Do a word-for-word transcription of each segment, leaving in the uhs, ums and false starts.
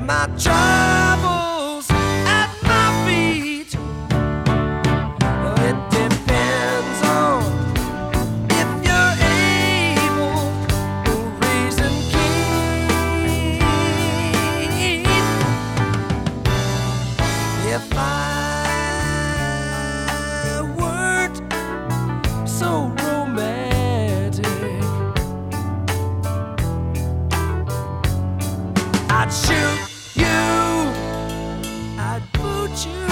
my troubles at my feet. It depends on if you're able to reason keep. If I weren't so romantic, I'd shoot you, I'd boot you,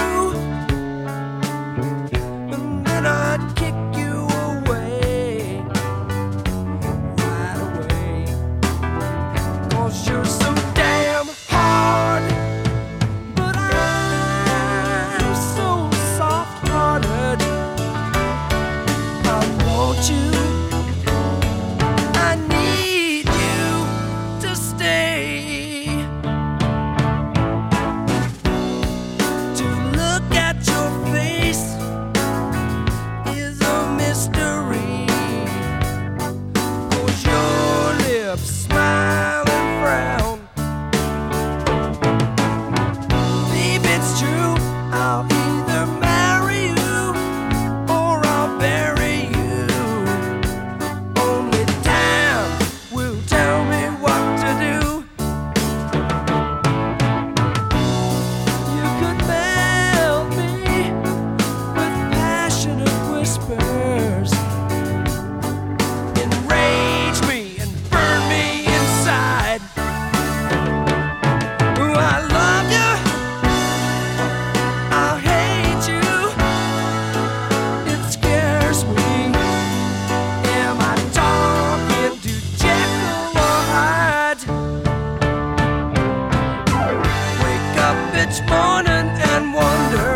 and then I'd kick you away, right away. 'Cause you're so damn hard, but I'm so soft-hearted. I want you, I need you to stay. To look at your face is a mystery. 'Cause your lips smile and frown. Babe, it's true, I'll either marry you or I'll bury you. Only time will tell me what to do. You could melt me with passionate whispers, enrage me and burn me inside. Ooh, I love you, I hate you, it scares me. Am I talking to Jekyll or Hyde? Wake up each morning and wonder,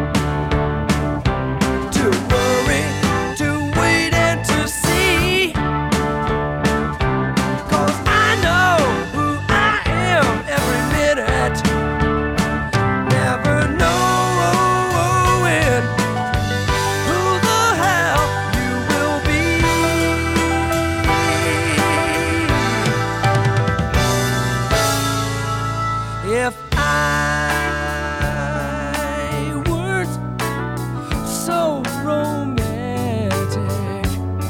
to worry, to wait and to see. 'Cause I know who I am every minute, never knowing who the hell you will be. If I weren't so romantic,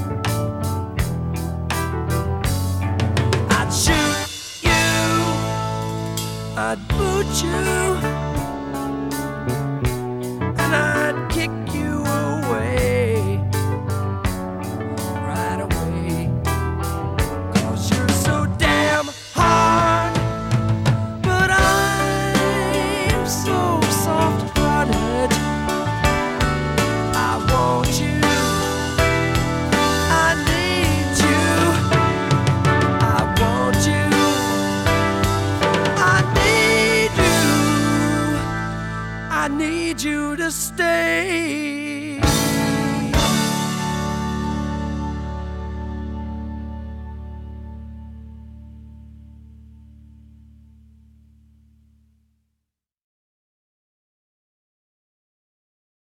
I'd shoot you, I'd boot you, and I'd kick you away, right away. 'Cause you're so damn hard, but I'm so soft-hearted. I want you, I need you, I want you, I need you, I need you to stay.